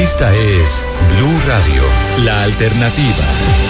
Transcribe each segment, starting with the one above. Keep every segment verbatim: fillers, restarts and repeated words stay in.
Esta es Blue Radio, la alternativa.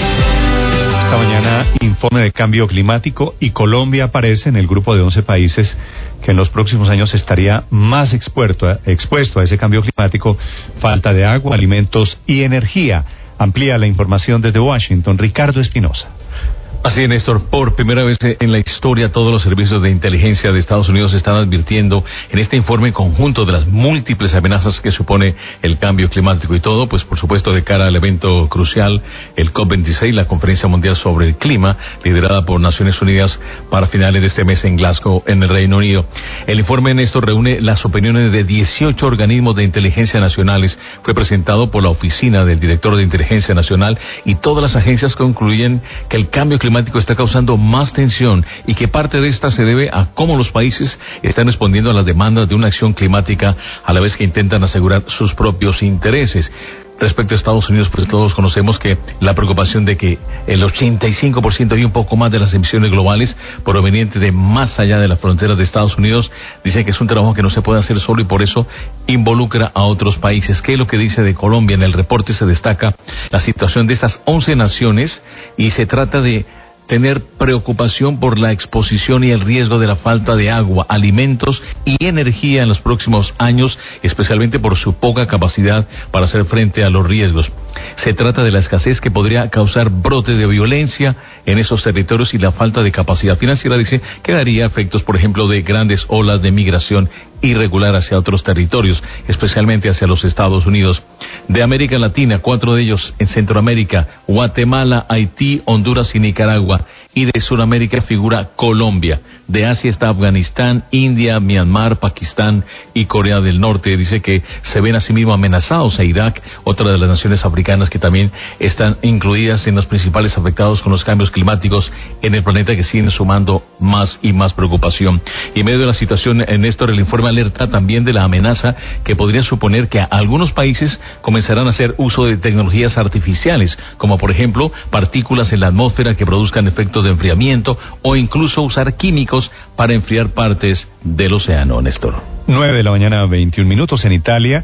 Esta mañana, informe de cambio climático y Colombia aparece en el grupo de once países que en los próximos años estaría más expuesto a, expuesto a ese cambio climático, falta de agua, alimentos y energía. Amplía la información desde Washington, Ricardo Espinosa. Así es, Néstor. Por primera vez en la historia, todos los servicios de inteligencia de Estados Unidos están advirtiendo en este informe conjunto de las múltiples amenazas que supone el cambio climático y todo, pues por supuesto de cara al evento crucial, el COP veintiséis, la Conferencia Mundial sobre el Clima, liderada por Naciones Unidas para finales de este mes en Glasgow, en el Reino Unido. El informe, Néstor, reúne las opiniones de dieciocho organismos de inteligencia nacionales. Fue presentado por la Oficina del Director de Inteligencia Nacional y todas las agencias concluyen que el cambio climático climático está causando más tensión y que parte de esta se debe a cómo los países están respondiendo a las demandas de una acción climática a la vez que intentan asegurar sus propios intereses. Respecto a Estados Unidos, pues todos conocemos que la preocupación de que el ochenta y cinco por ciento y un poco más de las emisiones globales provenientes de más allá de las fronteras de Estados Unidos, dice que es un trabajo que no se puede hacer solo y por eso involucra a otros países. ¿Qué es lo que dice de Colombia? En el reporte se destaca la situación de estas once naciones y se trata de tener preocupación por la exposición y el riesgo de la falta de agua, alimentos y energía en los próximos años, especialmente por su poca capacidad para hacer frente a los riesgos. Se trata de la escasez que podría causar brote de violencia en esos territorios y la falta de capacidad financiera, dice, que daría efectos, por ejemplo, de grandes olas de migración irregular hacia otros territorios, especialmente hacia los Estados Unidos. De América Latina, cuatro de ellos en Centroamérica, Guatemala, Haití, Honduras y Nicaragua. Y de Sudamérica figura Colombia. De Asia está Afganistán, India, Myanmar, Pakistán y Corea del Norte. Dice que se ven asimismo amenazados a Irak, otra de las naciones africanas que también están incluidas en los principales afectados con los cambios climáticos en el planeta, que siguen sumando más y más preocupación. Y en medio de la situación, Néstor, el informe alerta también de la amenaza que podría suponer que algunos países comenzarán a hacer uso de tecnologías artificiales, como por ejemplo partículas en la atmósfera que produzcan efectos de enfriamiento o incluso usar químicos para enfriar partes del océano, Néstor. Nueve de la mañana, veintiún minutos en Italia.